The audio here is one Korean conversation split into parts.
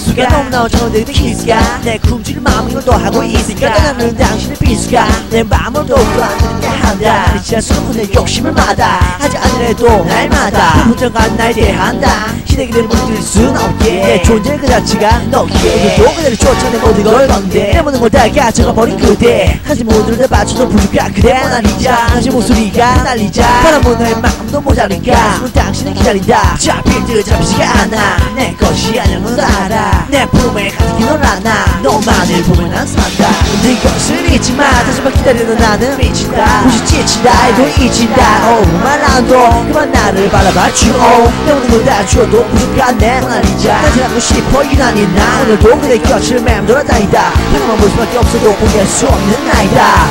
실수가 너무나 어쩌는데도 희수가 내 굶주린 마음을 또 하고 있으니까 떠나는 당신의 비수가 내 마음을 더욱더 안 되게 한다 나를 지나서놓고 내 욕심을 마다 하지 않으래도 날마다 부정한 날 대한다 시대기를 물들 순 없게 내 존재 그 자체가 너기에 너도 그대를 쫓아내 모든 걸 건데 내 모든 걸 다 가져가버린 그대 하지 모두를 다 바쳐도 부족한 그대 모나리자 다시 목소리가 날리자 바라본 너의 마음도 모자랄까 손 당신을 기다린다 잡힐 듯 잡히지가 않아 내 것이 아니란 건 알아 내 품에 가득히 널 안아 너만을 보면 난 산다 네 것을 잊지마 다시만 기다리는 나는 미친다 혹시 지친다 해도 잊힌다 말안도 그만 나를 바라봐줘 내 모든 걸 다 줘도 부족한 내 모나리자 난 지나고 싶어 유난히 나 오늘도 그대 곁을 맴돌아다니다 하나만 볼 수밖에 없어도 포기할 수 없는 나이다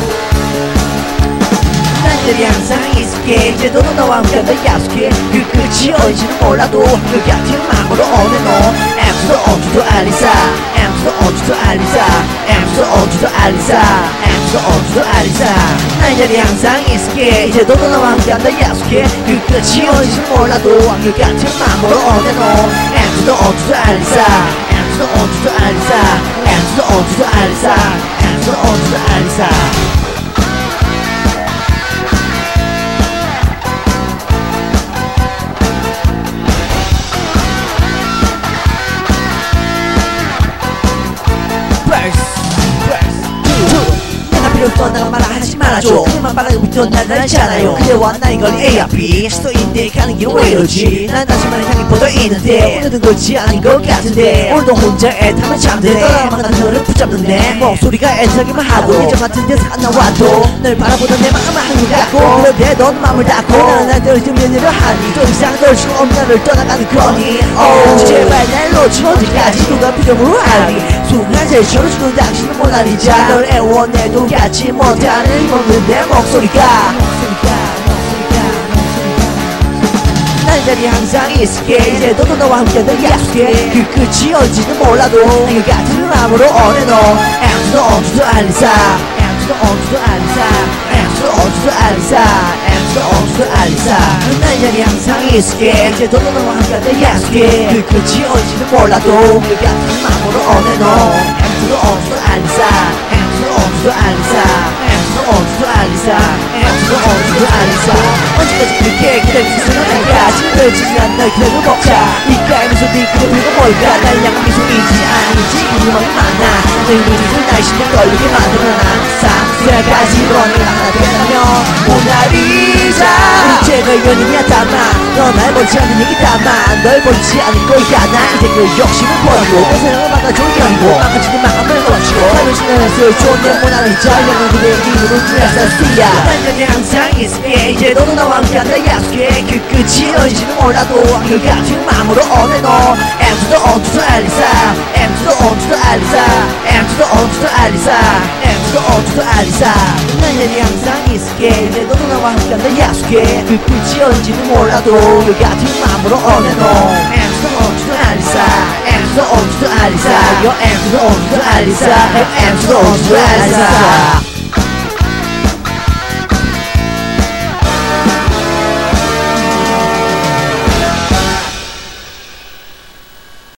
난 항상 있을게 이제도 너와 함께 더 약속해 그 끝이 어딘지는 몰라도 그 같은 마음으로 오늘 너 M to the O to the Alisa M to the O to the Alisa M to the O to the Alisa M to the O to the Alisa 난 자리 항상 있을게 이제도 너와 함께 더 약속해 그 끝이 어딘지는 몰라도 그 같은 마음으로 오늘 너 M to the O to the Alisa M to the O to the Alisa M to the O to the Alisa M to the O to the Alisa 떠나가 말아 하지 말아줘 그대만 바라고 있던 날 알잖아요 그대와 나의 거리 A.R.P 시도인데 가는 길은 왜 이러지 난 다시만을 향해 뻗어 있는데 오늘은 그렇지 않은 것 같은데 오늘도 혼자 애타면 잠드네 떠나가만 난 너를 붙잡는 내 목소리가 애타기만 하고 예전 같은 데서 안 나와도 널 바라보던 내 마음은 한것 같고 그런데 넌 마음을 닫고 나는 날 떨어지면 하니 더 이상 널 수 없는 나를 떠나가는 거니 제발 날 놓지 어디까지 누가 필요로 하니 순간 제일 주는 당신은 모나리자 널 애원해도 갖지 못하는 이모는 내 목소리가 난 자리 항상 있을게 이제도 너와 함께 더 약속해 그 끝이 어딘지는 몰라도 그 같은 마음으로 오늘 너 M to the O to the Alisa M to the O to the Alisa M to the O to the Alisa M to the O to the Alisa 난 자리 항상 있을게 이제도 너와 함께 더 약속해 그 끝이 어딘지는 몰라도 그 같은 마음으로 오늘 너 M to the O to the Alisa M to the O to the Alisa M to the O to the Alisa M to the O to the Alisa 언제까지 그렇게 기다릴 수 있어 널까 지금까지 난 널 기다려 먹자 입가에 미소 네 그대 그리고 뭘까 날 향한 미소인지 아닌지 궁금함이 많아 내 눈을 날씬히 떨리게 만들어 난 항상 생각까지 너는 하나 된다면 모나리자 우리제가 연인이야 담아 너 날 보지 않는 얘기 담아 널 보지 않을 거야 나 이제 그 욕심을 버리고 내 사랑을 받아줘 연고 망가지는 마음을 거치고 삶을 지나면서 좋은 내 모나리자 영원 그대의 이름을 주야사스야 난 여기 항상 있을게 이제 너도 나와 함께 한다 약속해 그 끝이 어딘지는 몰라도 그 같은 마음으로 오늘 너 M to the O to the Alisa M to the O to the Alisa M to the O to the Alisa M to the O to the Alisa 난 여기 항상 있을게 이제 너도 나와 함께 한다 약속해 그 끝이 어딘지는 몰라도 그 같은 마음으로 오늘 너 M to the O to the Alisa M to the O to the Alisa Yo M to the O to the Alisa M to the O to the Alisa